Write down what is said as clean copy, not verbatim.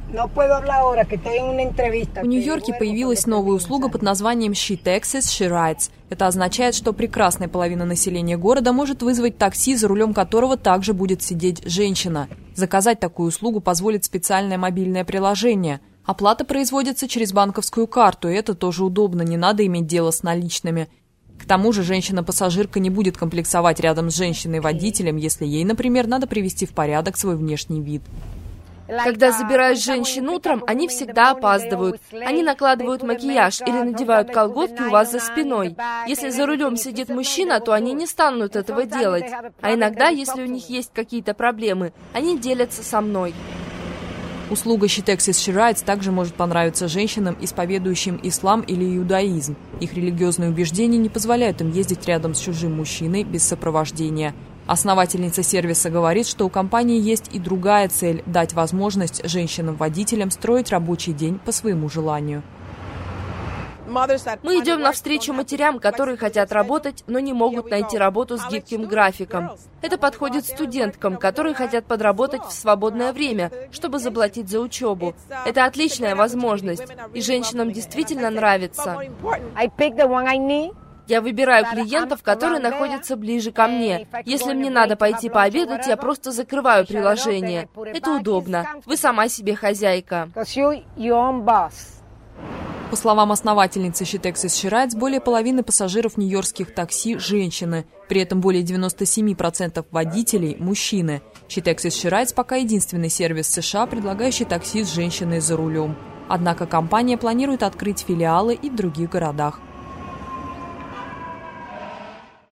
В Нью-Йорке появилась новая услуга под названием She Taxis, She Rides. Это означает, что прекрасная половина населения города может вызвать такси, за рулем которого также будет сидеть женщина. Заказать такую услугу позволит специальное мобильное приложение. Оплата производится через банковскую карту, и это тоже удобно, не надо иметь дело с наличными. К тому же женщина-пассажирка не будет комплексовать рядом с женщиной-водителем, если ей, например, надо привести в порядок свой внешний вид. Когда забираешь женщин утром, они всегда опаздывают. Они накладывают макияж или надевают колготки у вас за спиной. Если за рулем сидит мужчина, то они не станут этого делать. А иногда, если у них есть какие-то проблемы, они делятся со мной. Услуга She Taxis, She Rides также может понравиться женщинам, исповедующим ислам или иудаизм. Их религиозные убеждения не позволяют им ездить рядом с чужим мужчиной без сопровождения. Основательница сервиса говорит, что у компании есть и другая цель – дать возможность женщинам-водителям строить рабочий день по своему желанию. Мы идем навстречу матерям, которые хотят работать, но не могут найти работу с гибким графиком. Это подходит студенткам, которые хотят подработать в свободное время, чтобы заплатить за учебу. Это отличная возможность, и женщинам действительно нравится. Я выбираю клиентов, которые находятся ближе ко мне. Если мне надо пойти пообедать, я просто закрываю приложение. Это удобно. Вы сама себе хозяйка. По словам основательницы She Taxis, She Rides, более половины пассажиров нью-йоркских такси – женщины. При этом более 97% водителей – мужчины. She Taxis, She Rides пока единственный сервис США, предлагающий такси с женщиной за рулем. Однако компания планирует открыть филиалы и в других городах.